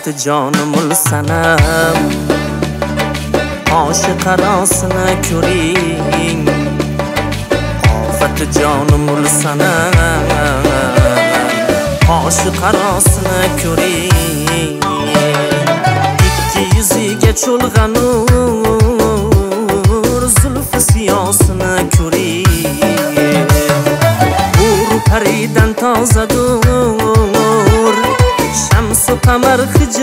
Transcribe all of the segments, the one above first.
ofati jonimul sanam qoshi qarosini ko'ring ofati jonimul sanam qoshi qarosini ko'ring ikki yuziga cho'lg'anur zulfi siyosini ko'ring hur paridan tozadur shamsu qamar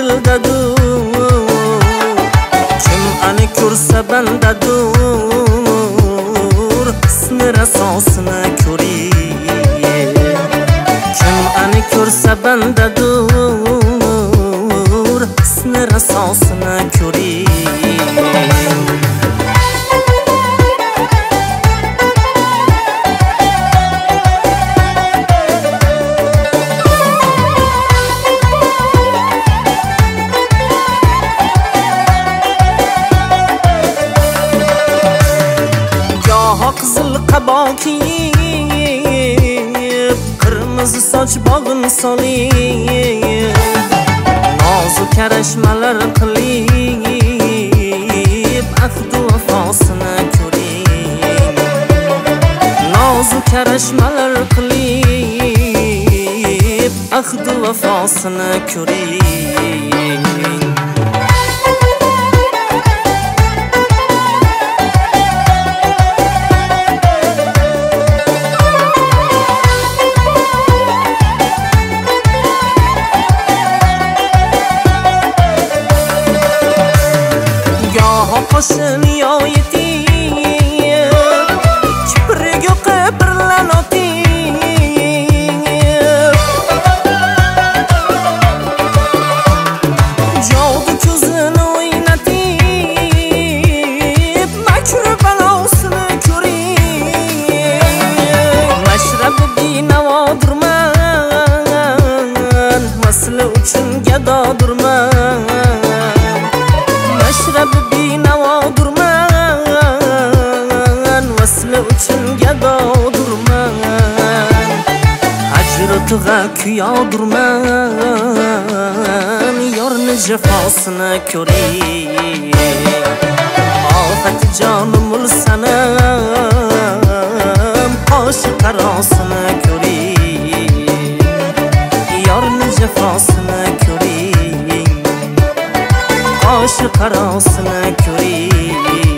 xijildadur kim ani ko'rsa bandadur husni rasosini ko'ring kim ani ko'rsa bandadur husni rasosini ko'ring qizil qabo kiyib qirmizi soch bog'in solib nozik karashmalar qilib ahdu vafosini ko'ring nozik karashmalar qilib ahdu vafosini ko'ring qo'shini yoyitib kipriga qibirlanotib jodu ko'zini o'ynatib makr balosini ko'ring mashrabi binavodurman vasli uchun gadodurman mashrabi binavodurman vasli uchun gadodurman ajratiga kuyodurman yorni jafosini ko'ring ofati jonimul sanam qoshi qarosini ko'ring yorni jafosini ko'ring qoshi qarosini ko'ring